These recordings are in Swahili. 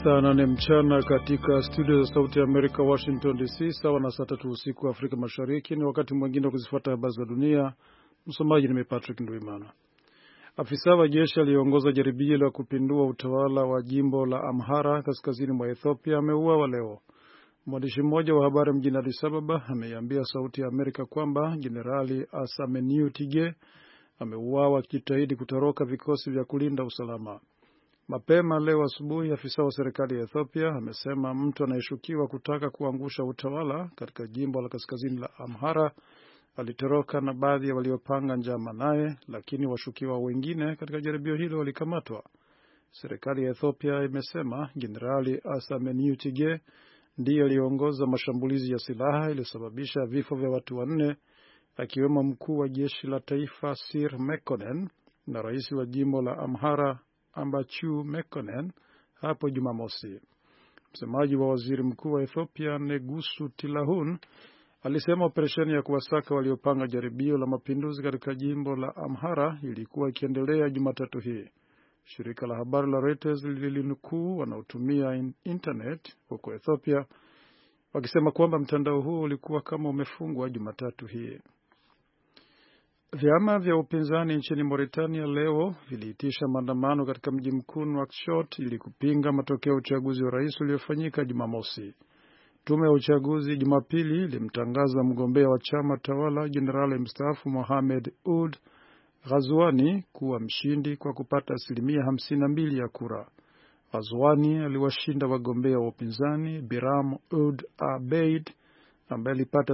Saa 8 mchana katika studio za Sauti ya Amerika, Washington DC, sawa na saa 3 usiku Afrika Mashariki. Ni wakati mwingine wa kuzifuata habari za dunia. Msomaji ni Patrick Ndwimana. Afisa wa jeshi aliongoza jaribio la kupindua utawala wa jimbo la Amhara kaskazini mwa Ethiopia ameuawa leo. Mwandishi mmoja wa habari mjini Addis Ababa ameiambia Sauti ya Amerika kwamba Jenerali Asameniu Tige ameuawa akijitahidi kutoroka vikosi vya kulinda usalama. Mapema leo asubuhi, afisa wa serikali ya Ethiopia amesema mtu anayeshukiwa kutaka kuangusha utawala katika jimbo la kaskazini la Amhara alitoroka na baadhi ya waliopanga njama naye, lakini washukiwa wengine katika jaribio hilo walikamatwa. Serikali ya Ethiopia imesema Jenerali Asameniu Tige ndiye aliongoza mashambulizi ya silaha iliyosababisha vifo vya watu 4, akiwemo mkuu wa jeshi la taifa Sir Mekonnen na rais wa jimbo la Amhara Ambachu Mekonnen hapo Jumamosi. Msemaji wa waziri mkuu wa Ethiopia Negusu Tilahun alisema operesheni ya kuwasaka waliopanga jaribio la mapinduzi katika jimbo la Amhara ilikuwa ikiendelea Jumatatu hii. Shirika la habari la Reuters lilinukuu wanaotumia internet huko Ethiopia wakisema kwamba mtandao huo ulikuwa kama umefungwa Jumatatu hii. Vyama vya upinzani nchini Mauritania leo viliitisha maandamano katika mji mkuu Nouakchott ili kupinga matokeo ya uchaguzi wa rais uliofanyika Jumamosi. Tume ya uchaguzi Jumapili ilimtangaza mgombea wa chama tawala Jenerali mstaafu Mohamed Ould Ghazouani kuwa mshindi kwa kupata 52% ya kura. Ghazouani aliwashinda wagombea wa upinzani Biram Ould Abeid ambaye alipata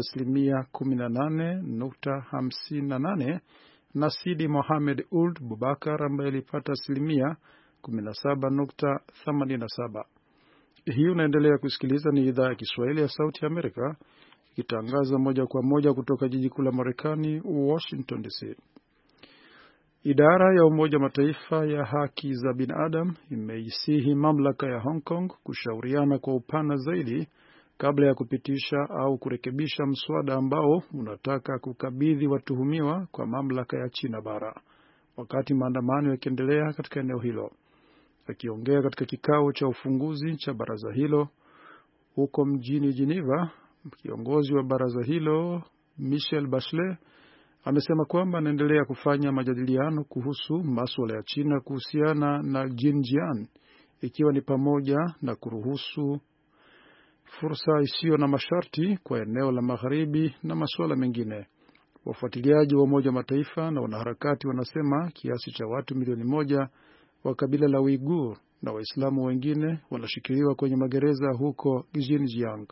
18.58 na Sidi Mohamed Ould Bubakar ambaye alipata 17.87. Hii unaendelea kusikiliza, ni idhaa ya Kiswahili ya Sauti ya Amerika ikitangaza moja kwa moja kutoka jiji kuu la Marekani, Washington DC. Idara ya Umoja Mataifa ya haki za binadamu imeisihi mamlaka ya Hong Kong kushauriana kwa upana zaidi kabla ya kupitisha au kurekebisha mswada ambao unataka kukabidhi watuhumiwa kwa mamlaka ya China bara, wakati maandamano yakiendelea katika eneo hilo. Akiongea katika kikao cha ufunguzi cha baraza hilo huko mjini Geneva, kiongozi wa baraza hilo Michelle Bachelet amesema kwamba anaendelea kufanya majadiliano kuhusu masuala ya China kuhusiana na Xinjiang, ikiwa ni pamoja na kuruhusu fursa isiyo na masharti kwa eneo la magharibi na masuala mengine. Wafuatiliaji wa Umoja wa Mataifa na wanaharakati wanasema kiasi cha watu milioni 1 wa kabila la Uighur na Waislamu wengine wanashikiliwa kwenye magereza huko Xinjiang.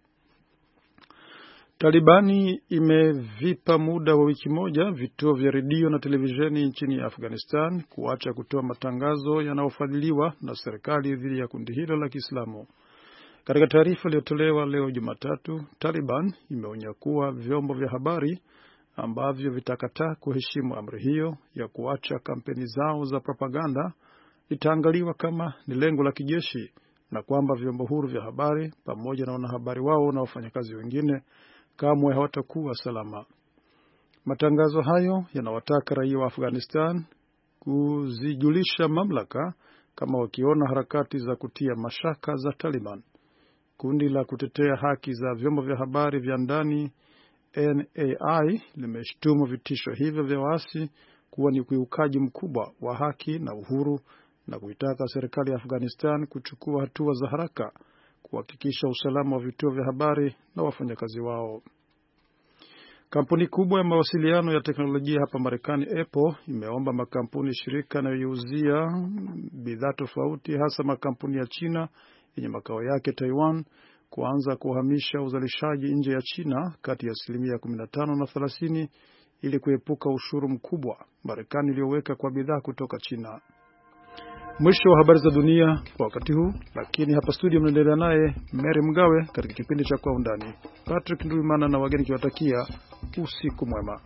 Talibani imevipa muda wa wiki moja vituo vya redio na televisheni nchini Afghanistan kuacha kutoa matangazo yanayofadhiliwa na serikali dhidi ya kundi hilo la Kiislamu. Katika taarifa iliyotolewa leo Jumatatu, Taliban imeonya kuwa vyombo vya habari ambavyo vitakataa kuheshimu amri hiyo ya kuacha kampeni zao za propaganda itaangaliwa kama ni lengo la kijeshi, na kwamba vyombo huru vya habari pamoja na wanahabari wao na wafanyakazi wengine kamwe hawatakuwa salama. Matangazo hayo yanawataka raia wa Afghanistan kuzijulisha mamlaka kama wakiona harakati za kutia mashaka za Taliban. Kundi la kutetea haki za vyombo vya habari vya ndani NAI limeshtumu vitisho hivyo vya waasi kuwa ni ukiukaji mkubwa wa haki na uhuru na kuitaka serikali ya Afghanistan kuchukua hatua za haraka kuhakikisha usalama wa vituo vya habari na wafanyakazi wao. Kampuni kubwa ya mawasiliano ya teknolojia hapa Marekani, Apple, imeomba makampuni shirika yanayouzia bidhaa tofauti, hasa makampuni ya China yenye makao yake Taiwan, kuanza kuhamisha uzalishaji nje ya China kati ya 15% na 30% ili kuepuka ushuru mkubwa Marekani iliyoweka kwa bidhaa kutoka China. Mwisho wa habari za dunia kwa wakati huu, lakini hapa studio mnaendelea naye Mary Mgawe katika kipindi cha Kwa Undani. Patrick Ndwimana na wageni kiwatakia usiku mwema.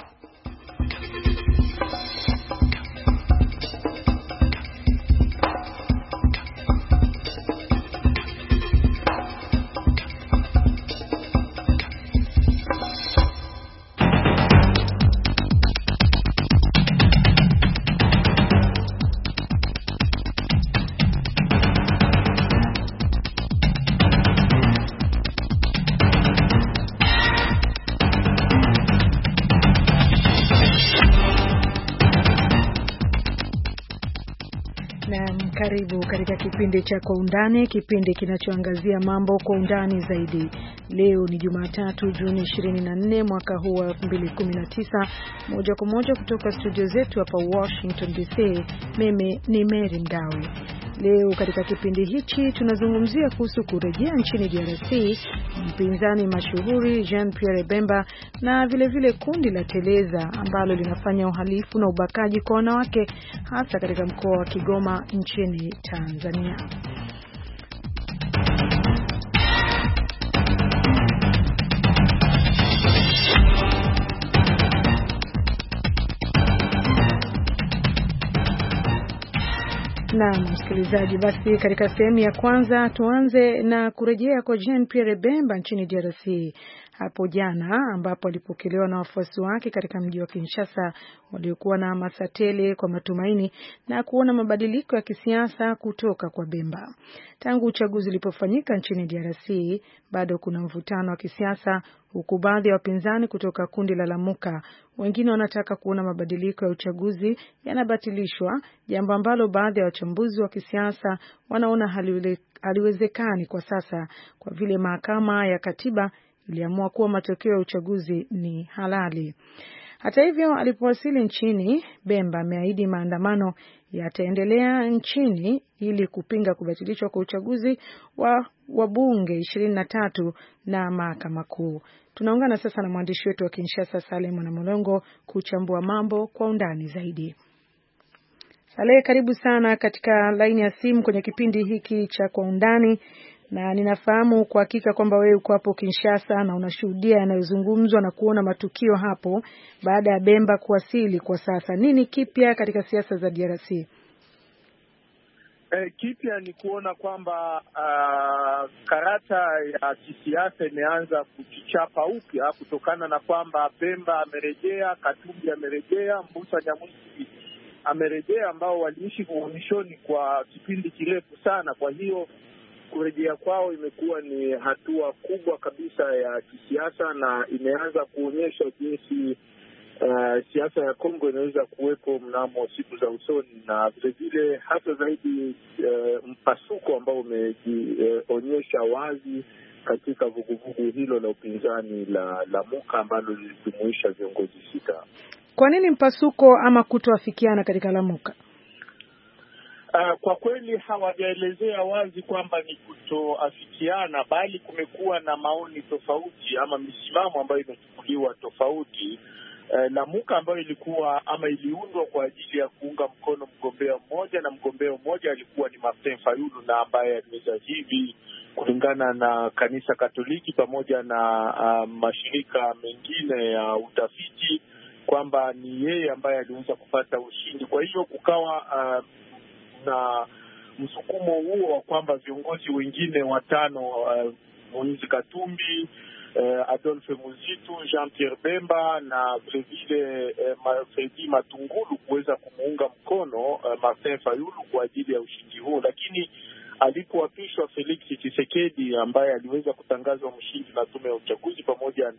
Karibu katika kipindi cha Kwa Undani, kipindi kinachoangazia mambo kwa undani zaidi. Leo ni Jumatatu, Juni 24 mwaka huu wa 2019, moja kwa moja kutoka studio zetu hapa Washington DC. Mimi ni Mary Mgawe. Leo katika kipindi hichi tunazungumzia kuhusu kurejea nchini DRC mpinzani mashuhuri Jean-Pierre Bemba na vile kundi la Teleza ambalo linafanya uhalifu na ubakaji kwa wanawake hasa katika mkoa wa Kigoma nchini Tanzania. Na msikilizaji, basi katika sehemu ya kwanza tuanze na kurejea kwa Jean-Pierre Bemba nchini DRC hapo jana, ambapo alipokelewa na wafuasi wake katika mji wa Kinshasa waliokuwa na hamasa tele kwa matumaini na kuona mabadiliko ya kisiasa kutoka kwa Bemba. Tangu uchaguzi ulipofanyika nchini DRC, bado kuna mvutano wa kisiasa, huku baadhi ya wapinzani kutoka kundi la Lamuka wengine wanataka kuona mabadiliko ya uchaguzi yanabatilishwa, jambo ambalo baadhi ya wachambuzi wa kisiasa wanaona haliwezekani kwa sasa kwa vile mahakama ya katiba iliamua kuwa matokeo ya uchaguzi ni halali. Hata hivyo, alipowasili nchini, Bemba ameahidi maandamano yataendelea nchini ili kupinga kubatilishwa kwa uchaguzi wa wabunge 23 na mahakama kuu. Tunaungana sasa na mwandishi wetu wa Kinshasa Saleh Mwanamolongo kuchambua mambo kwa undani zaidi. Saleh, karibu sana katika laini ya simu kwenye kipindi hiki cha Kwa Undani, na ninafahamu kwa hakika kwamba wewe uko hapo Kinshasa na unashuhudia yanayozungumzwa na kuona matukio hapo baada ya Bemba kuwasili kwa sasa. Nini kipya katika siasa za DRC? Kipya ni kuona kwamba karata ya kisiasa imeanza kujichapa upya kutokana na kwamba Bemba amerejea, Katumbi amerejea, Mbusa Nyamwisi amerejea, ambao waliishi uhamishoni kwa kipindi kirefu sana. Kwa hiyo kurejea kwao imekuwa ni hatua kubwa kabisa ya kisiasa na imeanza kuonyesha jinsi siasa ya Kongo inaweza kuwepo mnamo siku za usoni, na vilevile hata zaidi mpasuko ambao umejionyesha wazi katika vuguvugu hilo la upinzani la Lamuka ambalo lilijumuisha viongozi 6. Kwa nini mpasuko ama kutoafikiana katika Lamuka? Kwa kweli hawajaelezea wazi kwamba ni kutoafikiana, bali kumekuwa na maoni tofauti ama misimamo ambayo imechukuliwa tofauti. Lamuka ambayo ilikuwa ama iliundwa kwa ajili ya kuunga mkono mgombea mmoja, na mgombea mmoja alikuwa ni Martin Fayulu, na ambaye aliweza hivi kulingana na kanisa Katoliki pamoja na mashirika mengine ya utafiti kwamba ni yeye ambaye aliweza kupata ushindi. Kwa hiyo kukawa na msukumo huo wa kwamba viongozi wengine 5, Moise Katumbi, Adolphe Muzitu, Jean-Pierre Bemba na vilevile Fredi Matungulu kuweza kumuunga mkono Martin Fayulu kwa ajili ya ushindi huo. Lakini alipoapishwa Felix Tshisekedi ambaye aliweza kutangazwa mshindi na tume ya uchaguzi pamoja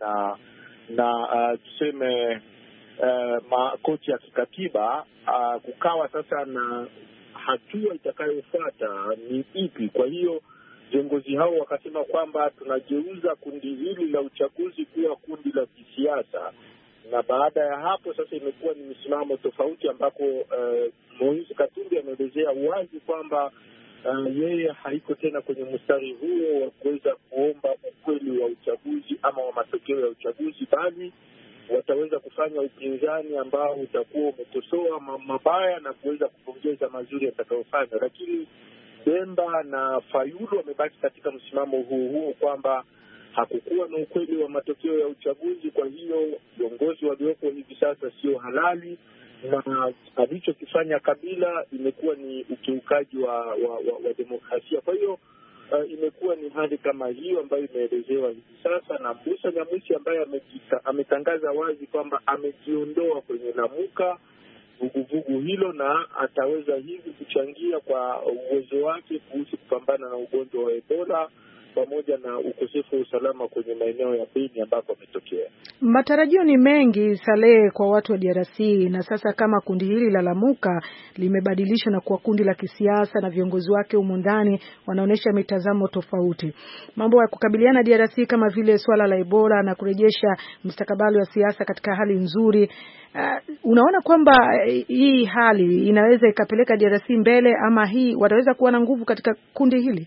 na tuseme makoti ya kikatiba, kukawa sasa na hatua itakayofuata ni ipi. Kwa hiyo viongozi hao wakasema kwamba tunageuza kundi hili la uchaguzi kuwa kundi la kisiasa, na baada ya hapo sasa imekuwa ni misimamo tofauti, ambako Moise Katumbi ameelezea wazi kwamba yeye haiko tena kwenye mstari huo wa kuweza kuomba ukweli wa uchaguzi ama wa matokeo ya uchaguzi, bali wataweza kufanya upinzani ambao utakuwa umekosoa mabaya na kuweza kupongeza mazuri yatakayofanya. Lakini Bemba na Fayulu wamebaki katika msimamo huo kwamba hakukuwa na ukweli wa matokeo ya uchaguzi, kwa hiyo viongozi waliopo hivi sasa sio halali, na alichokifanya Kabila imekuwa ni ukiukaji wa demokrasia. Kwa hiyo imekuwa ni hali kama hiyo ambayo imeelezewa hivi sasa, na Mbusa Nyamwisi ambaye ametangaza wazi kwamba amejiondoa kwenye Lamuka, vuguvugu hilo, na ataweza hivi kuchangia kwa uwezo wake kuhusu kupambana na ugonjwa wa Ebola pamoja na ukosefu wa usalama kwenye maeneo ya Beni ambako ametokea. Matarajio ni mengi, Saleh, kwa watu wa DRC, na sasa kama kundi hili la Lamuka limebadilishwa na kuwa kundi la kisiasa na viongozi wake humu ndani wanaonesha mitazamo tofauti. Mambo ya kukabiliana DRC kama vile swala la Ebola na kurejesha mustakabali wa siasa katika hali nzuri. Unaona kwamba hii hali inaweza ikapeleka DRC mbele, ama hii wataweza kuwa na nguvu katika kundi hili?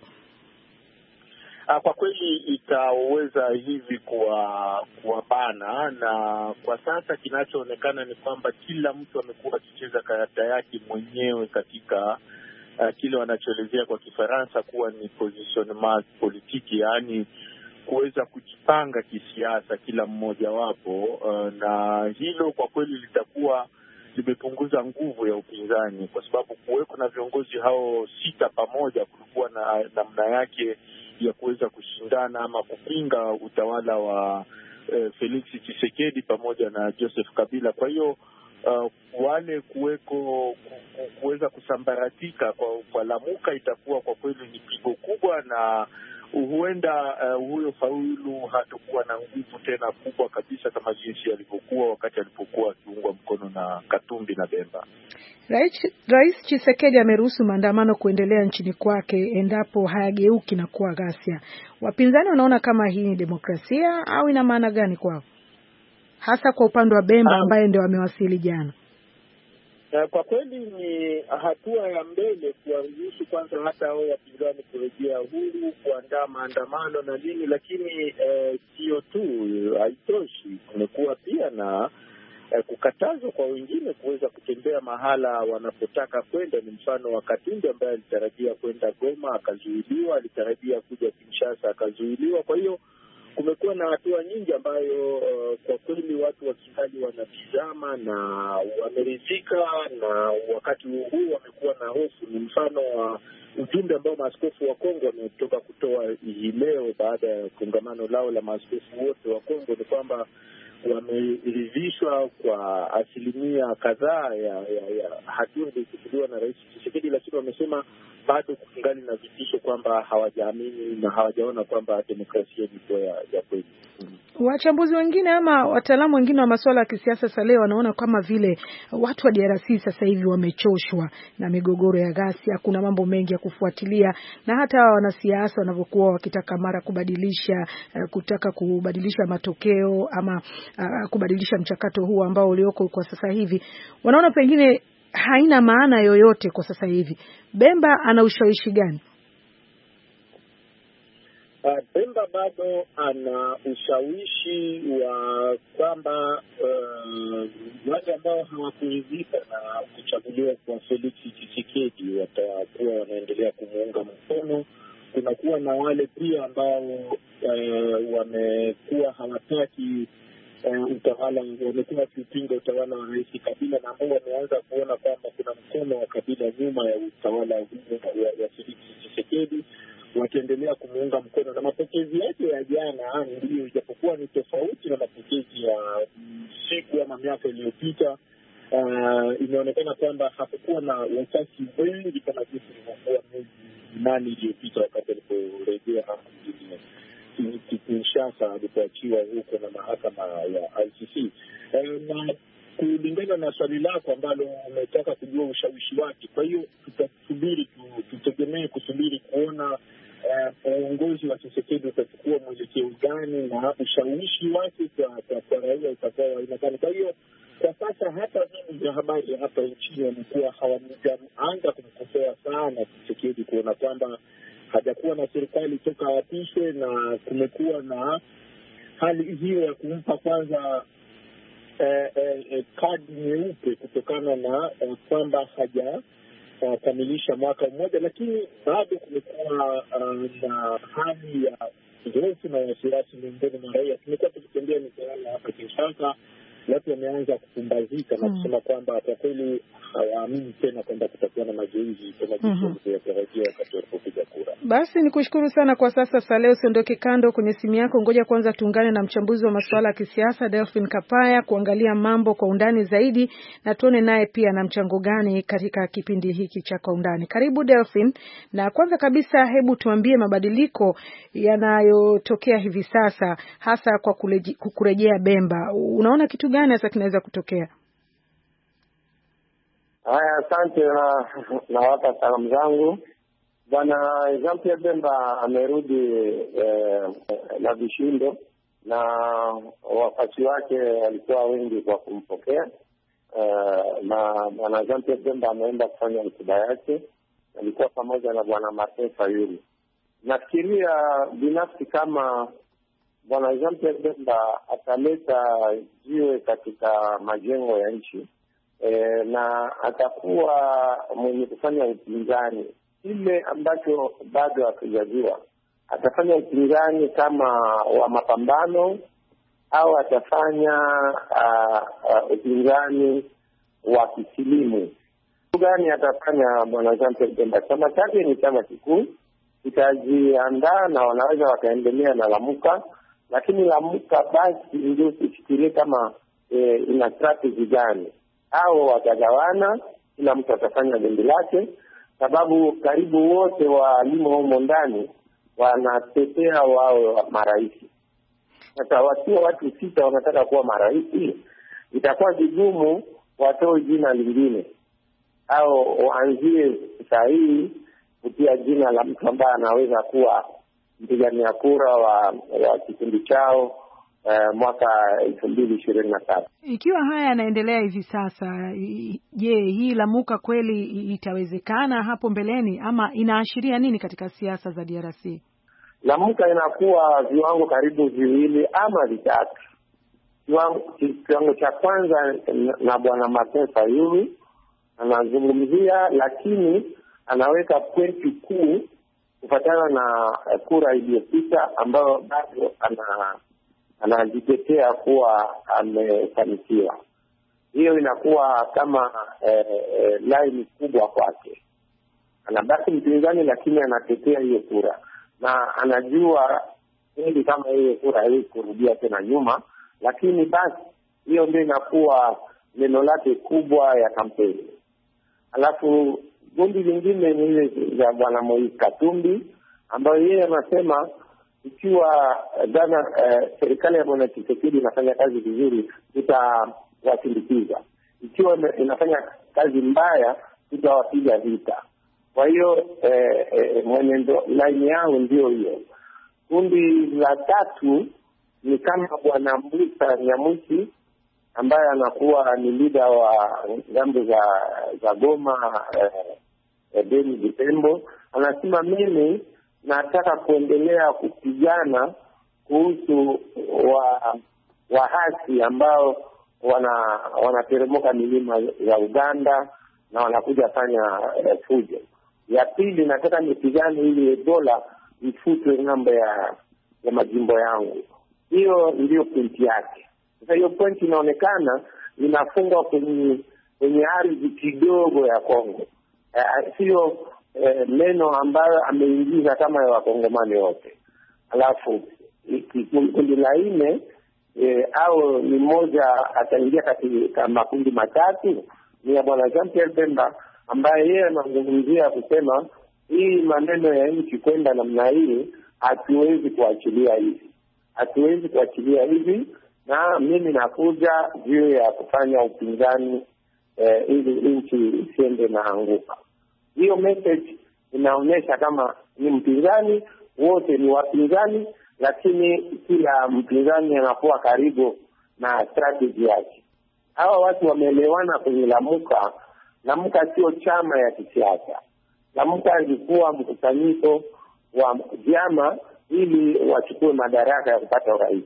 Kwa kweli itaweza hivi kuwabana, na kwa sasa kinachoonekana ni kwamba kila mtu amekuwa akicheza karata yake mwenyewe katika kile wanachoelezea kwa Kifaransa kuwa ni positionnement politique, yaani kuweza kujipanga kisiasa kila mmoja wapo, na hilo kwa kweli litakuwa limepunguza nguvu ya upinzani, kwa sababu kuweko na viongozi hao 6 pamoja kulikuwa na namna yake ya kuweza kushindana ama kupinga utawala wa Felix Tshisekedi pamoja na Joseph Kabila. Kwa hiyo wale kuweza kusambaratika kwa Lamuka itakuwa kwa kweli ni pigo kubwa, na huenda huyo Faulu hatakuwa na nguvu tena kubwa kabisa kama jinsi alivyokuwa wakati alipokuwa akiungwa mkono na Katumbi na Bemba. Rais Tshisekedi ameruhusu maandamano kuendelea nchini kwake endapo hayageuki na kuwa ghasia. Wapinzani wanaona kama hii ni demokrasia au ina maana gani kwao, hasa kwa upande wa Bemba ambaye ndio amewasili jana? Kwa kweli ni hatua ya mbele kuwaruhusu kwanza hata hao wapinzani kurejea huru, kuandaa maandamano na nini, lakini sio tu, haitoshi. Kumekuwa pia na kukatazwa kwa wengine kuweza kutembea mahala wanapotaka kwenda. Ni mfano wa Katumbi ambaye alitarajia kwenda Goma akazuiliwa, alitarajia kuja Kinshasa akazuiliwa. Kwa hiyo kumekuwa na hatua nyingi ambayo kwa kweli watu wa Kigali wanatizama na wameridhika, na wakati huu wamekuwa na hofu. Ni mfano wa ujumbe ambao maaskofu wa Kongo wametoka kutoa hii leo baada ya kongamano lao la maaskofu wote wa Kongo, ni kwamba wameridhishwa kwa asilimia kadhaa ya hatua iliyochukuliwa na Rais Tshisekedi, lakini wamesema bado kungali na vitisho kwamba hawajaamini na hawajaona kwamba demokrasia ni kwa ya kweli. Wachambuzi wengine ama wataalamu wengine wa masuala ya kisiasa Saleh wanaona kama vile watu wa DRC sasa hivi wamechoshwa na migogoro ya ghasia. Kuna mambo mengi ya kufuatilia, na hata wanasiasa wanavyokuwa wakitaka mara kutaka kubadilisha matokeo ama kubadilisha mchakato huu ambao ulioko kwa sasa hivi, wanaona pengine haina maana yoyote kwa sasa hivi. Bemba ana ushawishi gani? Bemba bado ana ushawishi wa kwamba wale ambao hawakuridhika na kuchaguliwa kwa Felix Tshisekedi watakuwa wanaendelea kumuunga mkono. Kunakuwa na wale pia ambao wamekuwa hawataki utawala, wamekuwa wakipinga utawala wa Rais Kabila, na ambao wameanza kuona kwamba kuna mkono wa Kabila nyuma ya utawala wa Felix Tshisekedi, wataendelea kumuunga mkono. Na mapokezi yake ya jana ndio, ijapokuwa ni tofauti na mapokezi ya siku ama miaka iliyopita, imeonekana kwamba hakukuwa na wafuasi wengi kama jinsi ilivyokuwa miezi 8 iliyopita wakati aliporejea Kinshasa alipoachiwa huko na mahakama ya ICC. Na kulingana na swali lako ambalo umetaka kujua ushawishi wake, kwa hiyo tutegemee kusubiri kuona uongozi wa Tshisekedi utachukua mwelekeo gani na ushawishi wake kwa raia utakuwa wa aina gani. Kwa hiyo kwa sasa hata vyombo vya habari hapa nchini wamekuwa hawajaanza kumkosoa sana Tshisekedi, kuona kwamba hajakuwa na serikali toka apishwe, na kumekuwa na hali hiyo ya kumpa kwanza kadi nyeupe kutokana na kwamba hajakamilisha mwaka mmoja. Lakini bado kumekuwa na hali ya hofu na wasiwasi miongoni mwa raia. Tumekuwa tukitembea mitaani hapa Kinshasa watu wameanza kupumbazika na kusema kwamba kwa kweli hawaamini tena kwamba kutakuwa na mageuzi kama jinsi walivyotarajia wakati walipopiga kura. Basi nikushukuru sana kwa sasa. Saleh, usiondoke kando kwenye simu yako. Ngoja kwanza tuungane na mchambuzi wa masuala ya kisiasa Delphin Kapaya kuangalia mambo kwa undani zaidi, na tuone naye pia na mchango gani katika kipindi hiki cha Kwa Undani. Karibu Delphin, na kwanza kabisa hebu tuambie mabadiliko yanayotokea hivi sasa hasa kwa kurejea Bemba. Unaona kitu gani hasa kinaweza kutokea? Haya, asante na wapa salamu zangu. Bwana Jean-Pierre Bemba amerudi na vishindo, na wafuasi wake walikuwa wengi kwa kumpokea, na Bwana Jean-Pierre Bemba ameenda kufanya hotuba yake, alikuwa pamoja na Bwana Martin Fayulu. Nafikiria binafsi kama Bwana Jean-Pierre Bemba ataleta jiwe katika majengo ya nchi, na atakuwa mwenye kufanya upinzani ile ambacho bado hakijajua. Atafanya upinzani kama wa mapambano au atafanya upinzani wa kisilimu. Gani atafanya Bwana Jean-Pierre Bemba? Chama chake ni chama kikuu, itajiandaa na wanaweza wakaendelea na Lamuka, lakini Lamuka basi ndio tufikirie kama ina strategy gani, au watagawana, kila mtu atafanya jambo lake, sababu karibu wote walimo humo ndani wanatetea wao marais. Sasa wakiwa watu 6 wanataka kuwa marais, itakuwa vigumu watoe jina lingine au waanzie sahihi kutia jina la mtu ambaye anaweza kuwa mpigania kura wa kikundi chao mwaka 2027. Ikiwa haya yanaendelea hivi sasa, je, hii Lamuka kweli itawezekana hapo mbeleni, ama inaashiria nini katika siasa za DRC? Lamuka inakuwa viwango karibu 2 ama 3. Kiwango cha kwanza na Bwana Martin Fayulu anazungumzia, lakini anaweka pointi kuu kufuatana na kura iliyopita ambayo bado anajitetea kuwa amefanikiwa. Hiyo inakuwa kama line kubwa kwake. Anabaki mpinzani, lakini anatetea hiyo kura, na anajua hili kama hiyo kura hii kurudia tena nyuma, lakini basi hiyo ndio inakuwa neno lake kubwa ya kampeni. Alafu gundi lingine ni ile za Bwana Moise Katumbi, ambayo yeye anasema ikiwa serikali ya Bwana Tshisekedi inafanya kazi vizuri, tutawasindikiza. Ikiwa inafanya kazi mbaya, tutawapiga vita. Kwa hiyo mwenendo line yao ndio hiyo. Kundi la 3 ni kama Bwana Musa Nyamusi, ambaye anakuwa ni leader wa ngambo za Goma, Beni, Butembo. Anasema mimi nataka kuendelea kupigana kuhusu wahasi ambao wanateremuka milima ya Uganda na wanakuja fanya fujo. Ya pili, nataka nipigane ili Ebola ifutwe ng'ambo ya majimbo yangu. Hiyo ndio pointi yake. Sasa hiyo pointi inaonekana inafungwa kwenye ardhi kidogo ya Kongo. Sio neno ambayo ameingiza kama ya wakongomani wote. Alafu kundi la 4 au ni moja ataingia katika makundi 3 ni ya Bwana Jean-Pierre Bemba, ambaye yeye anazungumzia kusema hii maneno ya nchi kwenda namna hii hatuwezi kuachilia hivi. Hatuwezi kuachilia hivi, na mimi nakuja juu ya kufanya upinzani ili nchi isiende na anguka. Hiyo message inaonyesha kama ni mpinzani, wote ni wapinzani, lakini kila mpinzani anakuwa karibu na strategy yake. Hawa watu wameelewana kwenye Lamuka. Lamuka sio chama ya kisiasa. Lamuka ilikuwa mkusanyiko wa vyama ili wachukue madaraka ya kupata urais.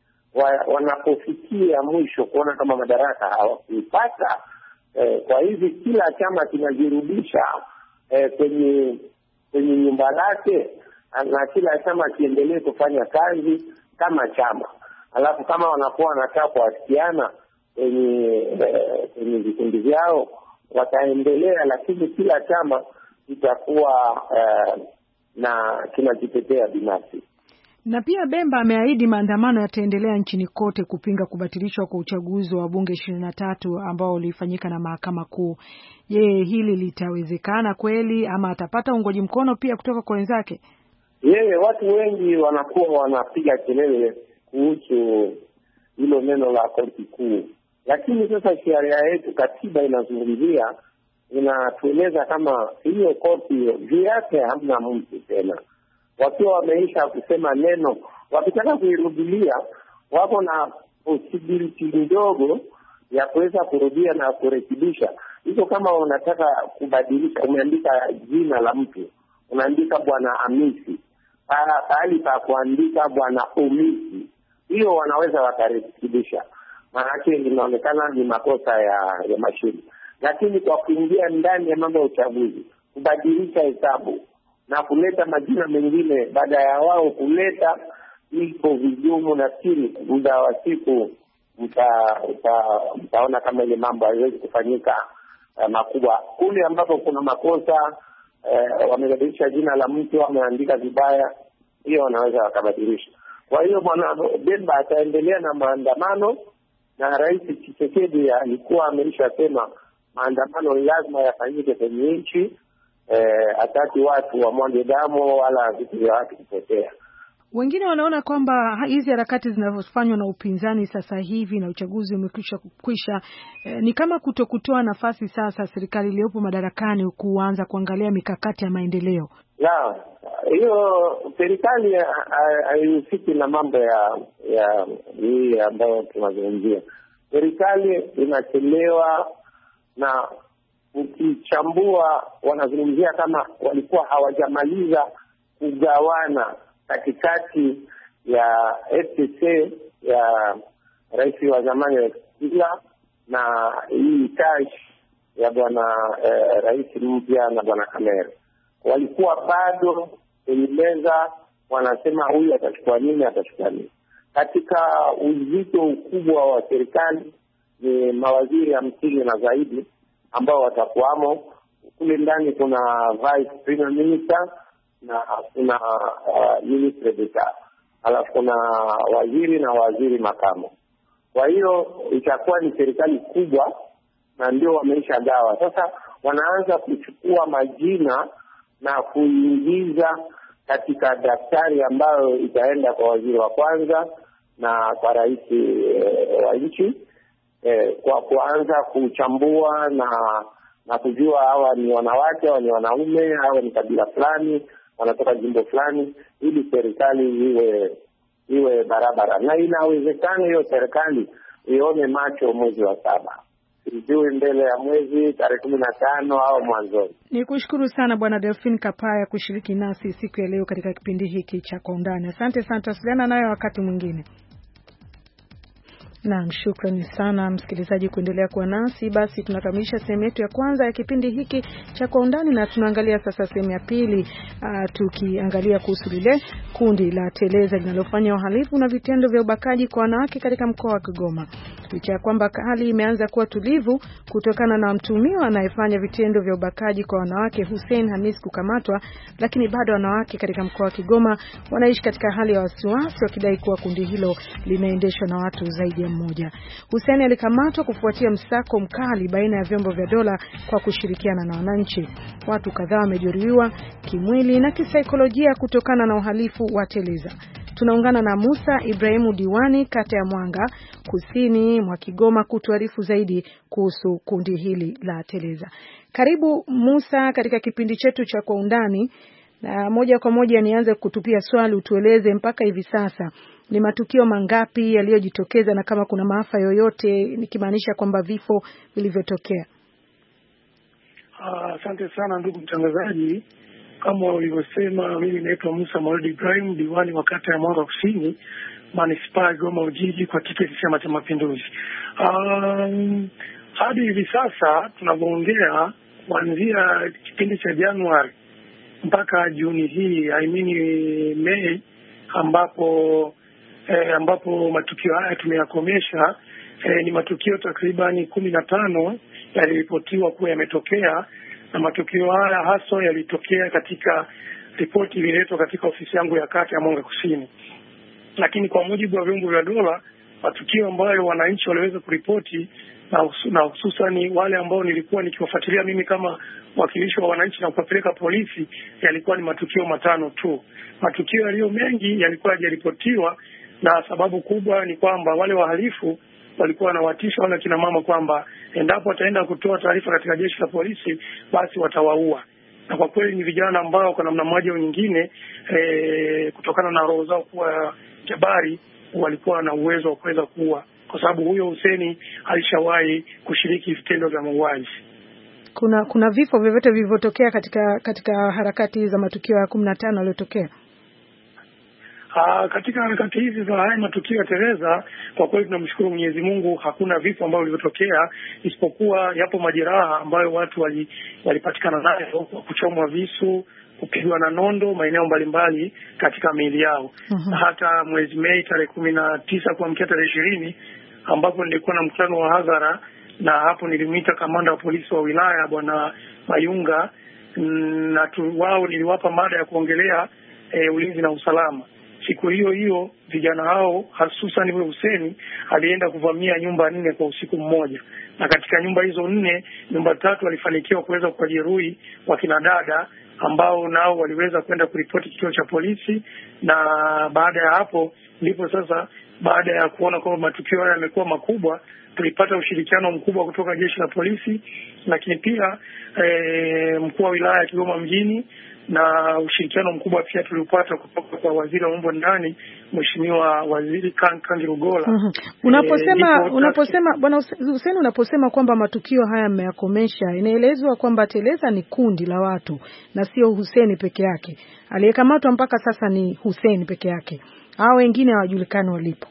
Wanapofikia mwisho kuona kama madaraka hawakuipata, kwa hivi kila chama kinajirudisha kwenye nyumba lake, na kila chama kiendelee kufanya kazi kama chama. Alafu kama wanakuwa wanataka kuwasikiana, kwenye vikundi vyao wataendelea, lakini kila chama itakuwa na kinajitetea binafsi. Na pia Bemba ameahidi maandamano yataendelea nchini kote kupinga kubatilishwa kwa uchaguzi wa bunge 23 ambao ulifanyika na mahakama kuu. Je, hili litawezekana kweli ama atapata uungwaji mkono pia kutoka kwa wenzake? Watu wengi wanakuwa wanapiga kelele kuhusu hilo neno la koti kuu, lakini sasa sheria yetu, katiba inazungumzia, inatueleza kama hiyo koti juu yake hamna mtu tena. Wakiwa wameisha kusema neno, wakitaka kuirudilia wako na possibility ndogo ya kuweza kurudia na kurekebisha. Hizo kama unataka kubadilisha, umeandika jina la mtu, unaandika Bwana Hamisi, pahali pa kuandika Bwana Umisi, hiyo wanaweza wakarekebisha. Maana inaonekana ni makosa ya mashine. Lakini kwa kuingia ndani ya mambo ya uchaguzi, kubadilisha hesabu na kuleta majina mengine baada ya wao kuleta, iko vijumu. Nafikiri muda wa siku mtaona kama ile mambo haiwezi kufanyika makubwa. Kule ambapo kuna makosa, wamebadilisha jina la mtu, wameandika vibaya, hiyo wanaweza wakabadilisha. Kwa hiyo Bwana Bemba ataendelea na maandamano, na Rais Tshisekedi alikuwa ameshasema maandamano lazima yafanyike kwenye nchi. Hataki watu wamwage damu wala vitu vya watu kupotea. Wengine wanaona kwamba hizi harakati zinazofanywa na upinzani sasa hivi na uchaguzi umekwisha ni kama kutokutoa nafasi sasa serikali iliyopo madarakani kuanza kuangalia mikakati ya maendeleo. Hiyo serikali haihusiki na mambo ya hii ambayo tunazungumzia. Serikali inachelewa, na ukichambua wanazungumzia kama walikuwa hawajamaliza kugawana katikati ya FCC ya rais wa zamani na hii cash ya bwana rais mpya na bwana Kamere. Walikuwa bado kwenye meza wanasema huyu atachukua nini. Katika uzito ukubwa wa serikali ni mawaziri 50 na zaidi ambao watakuwamo. Kule ndani kuna vice premier minister na kuna ministre d'etat, alafu kuna waziri na waziri makamo. Kwa hiyo itakuwa ni serikali kubwa, na ndio wameisha gawa. Sasa wanaanza kuchukua majina na kuingiza katika daftari ambayo itaenda kwa waziri wa kwanza na kwa rais wa nchi, kwa kuanza kuchambua na kujua hawa ni wanawake, hawa ni wanaume, hawa ni kabila fulani, wanatoka jimbo fulani, ili serikali iwe barabara. Na inawezekana hiyo serikali ione macho mwezi wa 7. Sijui mbele ya mwezi tarehe 15 au mwanzoni. Nikushukuru sana Bwana Delphine Kapaya kushiriki nasi siku ya leo katika kipindi hiki cha Kwa Undani. Asante sana, tutasiliana nayo wakati mwingine. Naam, shukrani sana msikilizaji kuendelea kuwa nasi. Basi tunakamilisha sehemu yetu ya kwanza ya kipindi hiki cha Kwa Undani, na tunaangalia sasa sehemu ya pili, tukiangalia kuhusu lile kundi la Teleza linalofanya uhalifu na vitendo vya ubakaji kwa wanawake katika mkoa wa Kigoma. Licha ya kwamba hali imeanza kuwa tulivu kutokana na mtuhumiwa anayefanya vitendo vya ubakaji kwa wanawake Hussein Hamis kukamatwa, lakini bado wanawake katika mkoa wa Kigoma wanaishi katika hali ya wasiwasi, wakidai kuwa kundi hilo linaendeshwa na watu zaidi ya mmoja. Hussein alikamatwa kufuatia msako mkali baina ya vyombo vya dola kwa kushirikiana na wananchi. Watu kadhaa wamejeruhiwa kimwili na kisaikolojia kutokana na uhalifu wa Teleza. Tunaungana na Musa Ibrahimu Diwani, kata ya Mwanga, kusini mwa Kigoma, kutuarifu zaidi kuhusu kundi hili la Teleza. Karibu Musa katika kipindi chetu cha Kwa Undani, na moja kwa moja nianze kutupia swali, utueleze mpaka hivi sasa ni matukio mangapi yaliyojitokeza na kama kuna maafa yoyote, nikimaanisha kwamba vifo vilivyotokea. Asante sana ndugu mtangazaji. Kama ulivyosema, mimi naitwa Musa Maulid Ibrahim, diwani wa kata ya Mwanga Kusini, manispaa ya Kigoma Ujiji, kwa tiketi ya Chama cha Mapinduzi. Hadi hivi sasa tunavyoongea, kuanzia kipindi cha Januari mpaka Juni hii, Mei, ambapo matukio haya tumeyakomesha, ni matukio takribani 15 yaliripotiwa kuwa yametokea, na matukio haya haswa yalitokea katika ripoti ililetwa katika ofisi yangu ya kata ya Mwanga Kusini. Lakini kwa mujibu wa vyombo vya dola, matukio ambayo wananchi waliweza kuripoti na hususan wale ambao nilikuwa nikiwafuatilia mimi kama mwakilishi wa wananchi na kupeleka polisi, yalikuwa ni matukio 5 tu. Matukio yaliyo mengi yalikuwa hajaripotiwa, na sababu kubwa ni kwamba wale wahalifu walikuwa wanawatisha wale kina mama kwamba endapo wataenda kutoa taarifa katika jeshi la polisi basi watawaua. Na kwa kweli ni vijana ambao kwa namna moja au nyingine kutokana na roho zao kuwa jabari walikuwa na uwezo wa kuweza kuua, kwa sababu huyo Hussein alishawahi kushiriki vitendo vya mauaji. Kuna vifo vyovyote vilivyotokea katika harakati za matukio ya 15 yaliyotokea? Katika harakati hizi za haya matukio ya Tereza, kwa kweli tunamshukuru Mwenyezi Mungu, hakuna vifo ambavyo vilivyotokea, isipokuwa yapo majeraha ambayo watu walipatikana nayo, kuchomwa visu, kupigwa na nondo maeneo mbalimbali katika miili yao. Hata mwezi Mei tarehe 19 kuamkia tarehe 20 ambapo nilikuwa na mkutano wa hadhara, na hapo nilimwita kamanda wa polisi wa wilaya Bwana Mayunga, na wao niliwapa mada ya kuongelea ulinzi na usalama. Siku hiyo vijana hao hususan yule Hussein alienda kuvamia nyumba 4 kwa usiku mmoja, na katika nyumba hizo 4, nyumba 3 walifanikiwa kuweza kujeruhi wakina dada ambao nao waliweza kwenda kuripoti kituo cha polisi. Na baada ya hapo ndipo sasa, baada ya kuona kwamba matukio haya yamekuwa makubwa, tulipata ushirikiano mkubwa kutoka jeshi la polisi, lakini pia mkuu wa wilaya ya Kigoma mjini, na ushirikiano mkubwa pia tulipata kutoka kwa waziri wa mambo ndani, Mheshimiwa Waziri Kangi Lugola. Unaposema Bwana Hussein, unaposema kwamba matukio haya mmeyakomesha, inaelezwa kwamba Tereza ni kundi la watu na sio Hussein peke yake. Aliyekamatwa mpaka sasa ni Hussein peke yake, hao wengine hawajulikani walipo?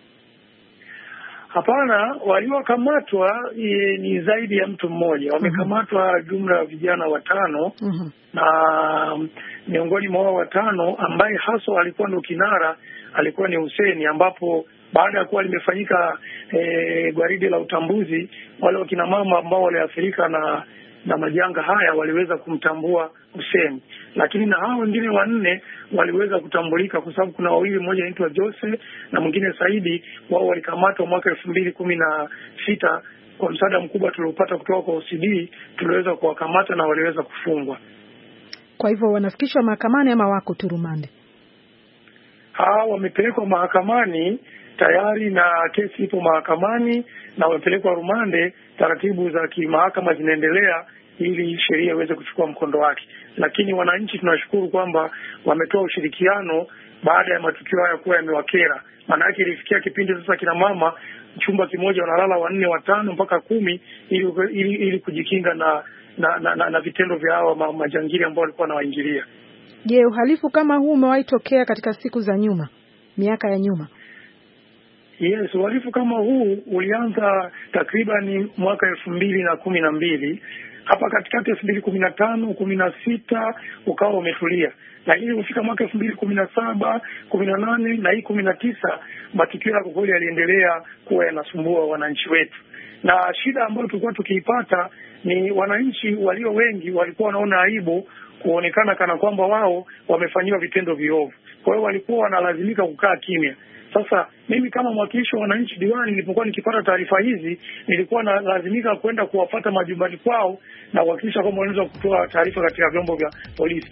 Hapana, waliokamatwa ni zaidi ya mtu mmoja. Wamekamatwa jumla ya vijana 5, na miongoni mwa hao 5 ambaye hasa alikuwa ndo kinara alikuwa ni Hussein, ambapo baada ya kuwa limefanyika gwaride la utambuzi, wale wakina mama ambao waliathirika na majanga haya waliweza kumtambua Hussein. Lakini na hao wengine 4 waliweza kutambulika, kwa sababu kuna wawili, mmoja anaitwa Jose na mwingine Saidi. Wao walikamatwa mwaka 2016 kwa msaada mkubwa tuliopata kutoka kwa OCD, tuliweza kuwakamata na waliweza kufungwa. Kwa hivyo wanafikishwa mahakamani ama wako tu rumande? Wamepelekwa mahakamani tayari, na kesi ipo mahakamani na wamepelekwa rumande. Taratibu za kimahakama zinaendelea ili sheria iweze kuchukua mkondo wake. Lakini wananchi tunashukuru kwamba wametoa ushirikiano baada ya matukio haya kuwa yamewakera. Maana yake ilifikia kipindi sasa kina mama chumba kimoja wanalala 4, 5 mpaka 10 ili kujikinga na vitendo vya hawa majangili ambao walikuwa wanawaingilia. Je, uhalifu kama huu umewahi tokea katika siku za nyuma, miaka ya nyuma? Yes, uhalifu kama huu ulianza takriban mwaka 2012. Hapa katikati 2015, 16 ukawa umetulia. Lakini kufika mwaka 2017, 18 na hii 19, matukio ya kweli yaliendelea kuwa yanasumbua wananchi wetu. Na shida ambayo tulikuwa tukiipata ni wananchi walio wengi walikuwa wanaona aibu kuonekana kana kwamba wao wamefanyiwa vitendo viovu. Kwa hiyo walikuwa wanalazimika kukaa kimya. Sasa mimi kama mwakilishi wa wananchi diwani, nilipokuwa nikipata taarifa hizi, nilikuwa lazimika kwenda kuwafuata majumbani kwao na kuhakikisha kwamba wanaweza kutoa taarifa katika vyombo vya polisi.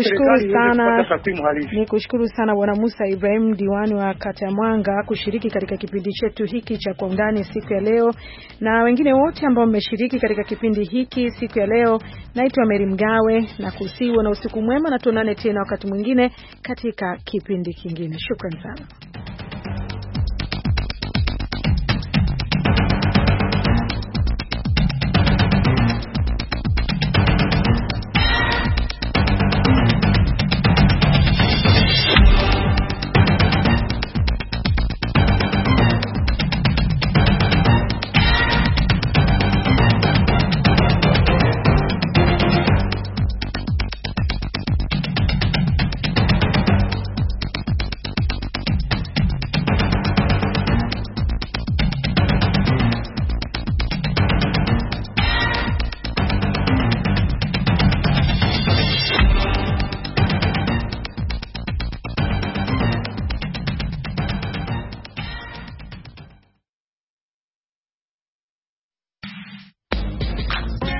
Nikushukuru sana Bwana Musa Ibrahim, diwani wa kata ya Mwanga, kushiriki katika kipindi chetu hiki cha Kwa Undani siku ya leo, na wengine wote ambao mmeshiriki katika kipindi hiki siku ya leo. Naitwa Mary Mgawe, na kusiwe na usiku mwema, na tuonane tena wakati mwingine katika kipindi kingine. Shukrani sana.